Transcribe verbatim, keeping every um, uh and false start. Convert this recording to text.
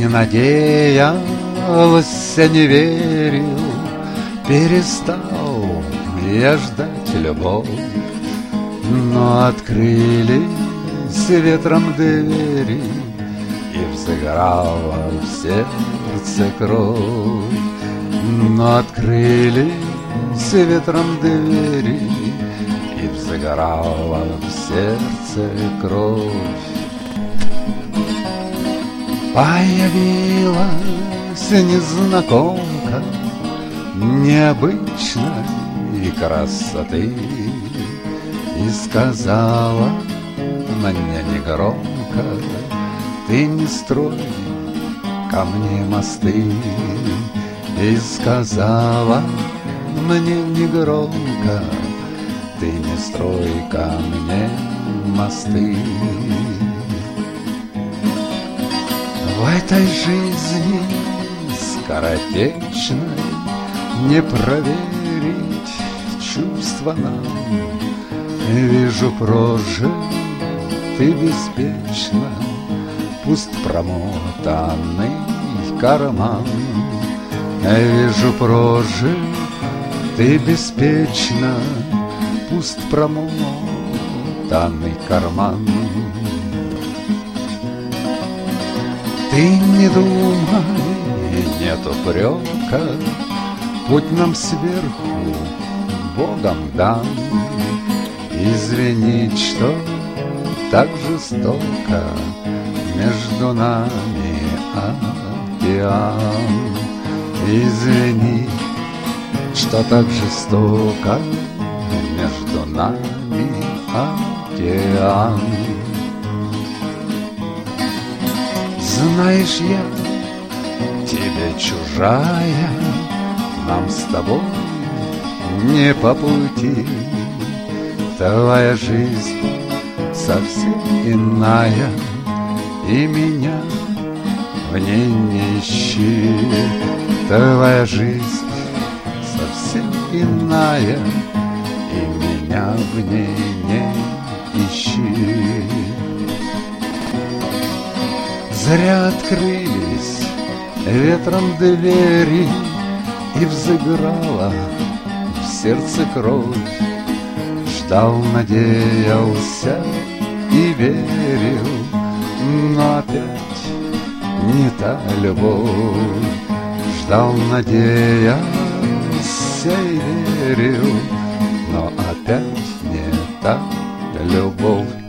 Не надеялся, не верил, перестал я ждать любовь. Но открылись ветром двери, и взыграла в сердце кровь. Но открылись ветром двери, и взыграла в сердце кровь. Появилась незнакомка необычной красоты и сказала мне негромко: ты не строй ко мне мосты. И сказала мне негромко: ты не строй ко мне мосты. В этой жизни скоротечной не проверить чувства нам. Вижу, прожил ты беспечно, пусть промотанный карман. Вижу, прожил ты беспечно, пусть промотанный карман. Ты не думай, нет упрека, путь нам сверху Богом дан. Извинить, что так жестоко между нами океан. Извини, что так жестоко между нами океан. Знаешь, я тебе чужая, нам с тобой не по пути. Твоя жизнь совсем иная, и меня в ней не ищи. Твоя жизнь совсем иная, и меня в ней не ищи. Зря открылись ветром двери, и взыграла в сердце кровь. Ждал, надеялся и верил, но опять не та любовь. Ждал, надеялся и верил, но опять не та любовь.